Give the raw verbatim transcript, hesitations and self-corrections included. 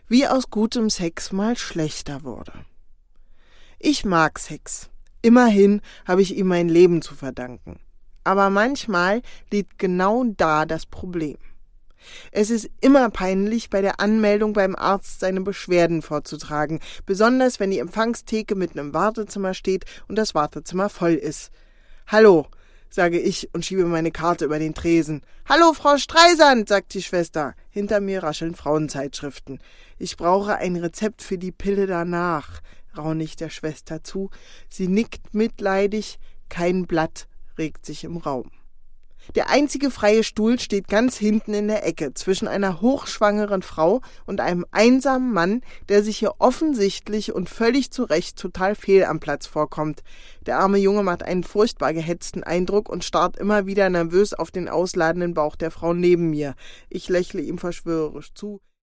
wie aus gutem Sex mal schlechter wurde. Ich mag Sex. Immerhin habe ich ihm mein Leben zu verdanken. Aber manchmal liegt genau da das Problem. Es ist immer peinlich, bei der Anmeldung beim Arzt seine Beschwerden vorzutragen, besonders wenn die Empfangstheke mitten im Wartezimmer steht und das Wartezimmer voll ist. »Hallo«, sage ich und schiebe meine Karte über den Tresen. »Hallo, Frau Streisand«, sagt die Schwester. Hinter mir rascheln Frauenzeitschriften. »Ich brauche ein Rezept für die Pille danach«, raune ich der Schwester zu. Sie nickt mitleidig, kein Blatt regt sich im Raum. Der einzige freie Stuhl steht ganz hinten in der Ecke, zwischen einer hochschwangeren Frau und einem einsamen Mann, der sich hier offensichtlich und völlig zu Recht total fehl am Platz vorkommt. Der arme Junge macht einen furchtbar gehetzten Eindruck und starrt immer wieder nervös auf den ausladenden Bauch der Frau neben mir. Ich lächle ihm verschwörerisch zu.